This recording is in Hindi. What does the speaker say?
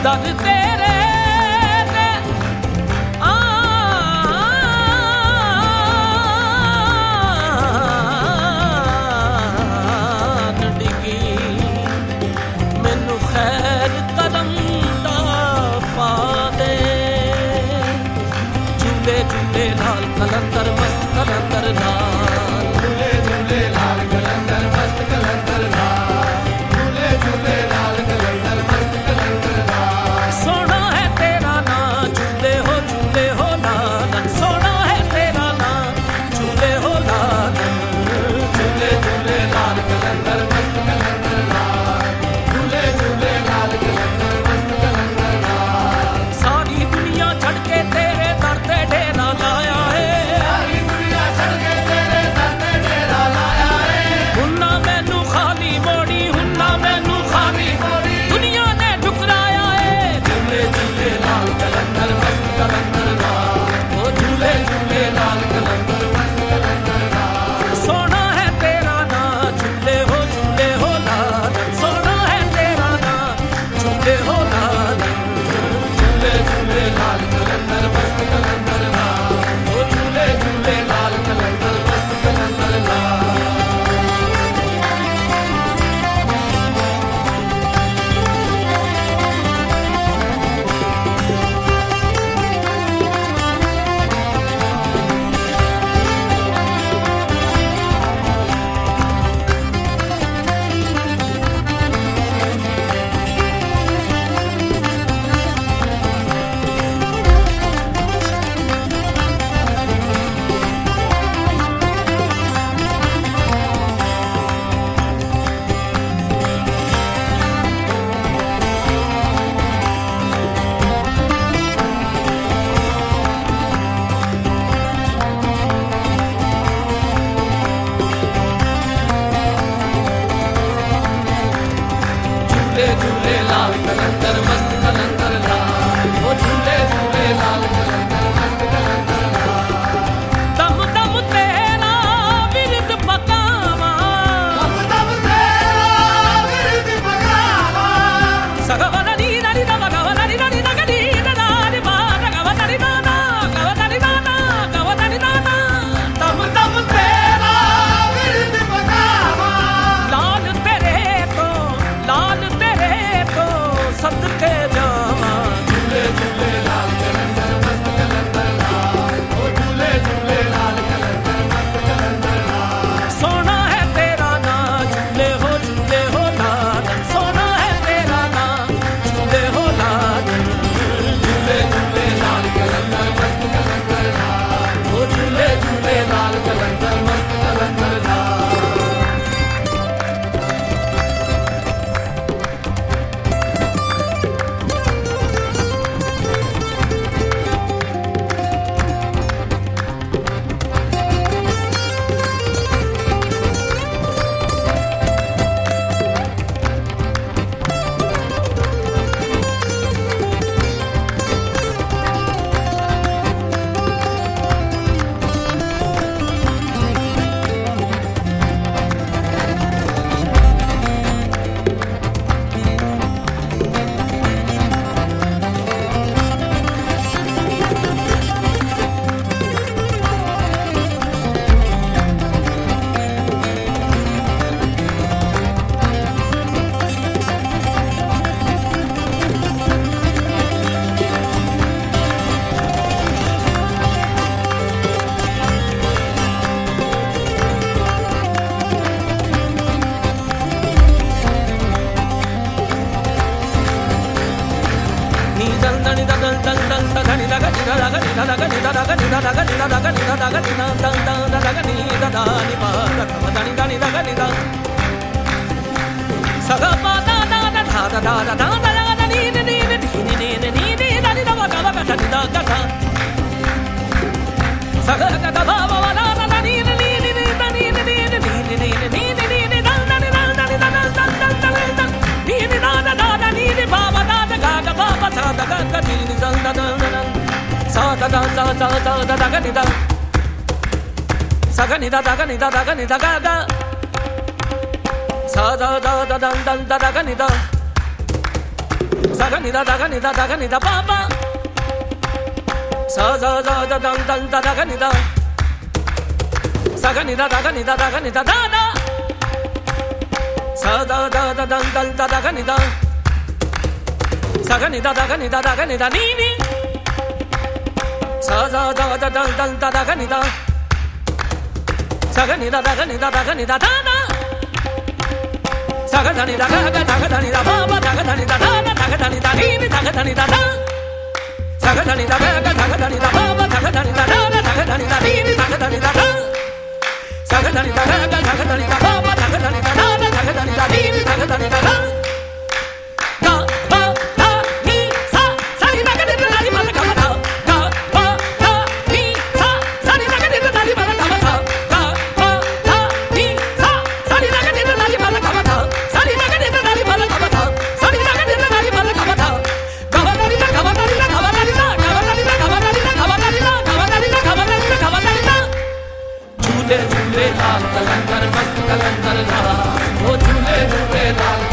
दर तेरे डिगी मैनू खैर कदम दा पा दे झूले झूले लाल कलंदर मस्त कलंदर लाल झूले झूले लाल कलंदर मस्त कलंदर लाल झूले झूले लाल कलंदर मस्त कलंदर लाल सोना है तेरा नाम झूले हो लालन सोना है तेरा नाम झूले हो लालन झूले झूले लाल कलंदर मस्त कलंदर लाल झूले झूले लाल कलंदर मस्त कलंदर लाल सारी दुनिया छड़ के तेरे दर ते डेरा लाया है सारी दुनिया छड़ के तेरे दर ते डेरा लाया है हुन्ना मैनू खाली मोड़ी हुन्ना मैनू खाली मोड़ी दुनिया ने ठुकराया है झूले झूले लाल कलंदर मस्त कलंदर लाल ओ झूले झूले लाल कलंदर मस्त कलंदर लाल सोना है तेरा नाम झूले हो लालन सोना है तेरा नाम झूले हो लालन झूले झूले लाल कलंदर मस्त कलंदर लाल ओ झूले झूले लाल कलंदर मस्त कलंदर लाल झूले झूले लाल कलंदर मस्त कलंदर लाल ओ झूले झूले लाल कलंदर मस्त कलंदर लाल दम दम तेरा विरद पकावा दम दम तेरा विरद पकावा सगवना नी नरी दमगवना नी नरी नगदी नदानि बागवना नी नाना गवना नी नाना गवना नी नाना दम दम तेरा विरद पकावा लाल तेरे तो सदके जावा झूले झूले लाल कलंदर मस्त कलंदर लाल ओ झूले झूले लाल कलंदर मस्त कलंदर लाल सोना है तेरा नाम झूले हो लालन सोना है तेरा नाम झूले हो लालन झूले झूले लाल कलंदर मस्त कलंदर लाल ओ झूले झूले लाल कलंदर मस्त कलंदर लाल Saga ni da pa pa. Sa da dan da ga ni da. Saga ni da da da. Sa da dan da ga ni da. Saga ni da ni ni. Sa da dan da ga ni da. Saga ni da da da. Saga da ni da pa pa da ga ni da ni ni da ni da. Saga da ni da pa pa da ga ni da ni ni da. Saga da ni da pa pa da ga ni da ni da. Ga pa da ni sa sa ni da ga ni da ni ma da ga da. Ga pa da ni sa sa ni da ga ni da ni ma da ga da. Ga pa da ni sa sa ni da ga ni da ni ma da ga da. Sa ni da ga ni da ni ma da ga da. Sa ni da ga ni da ni ma da ga da. Ga ba da ni da ga ba da ni da ga ba da ni da ga ba da ni da ga ba da ni da ga ba da ni da ga ba da ni da ga ba da ni da ga ba da ni da. झूले झूले लाल कलंदर मस्त कलंदर लाल, वो झूले झूले लाल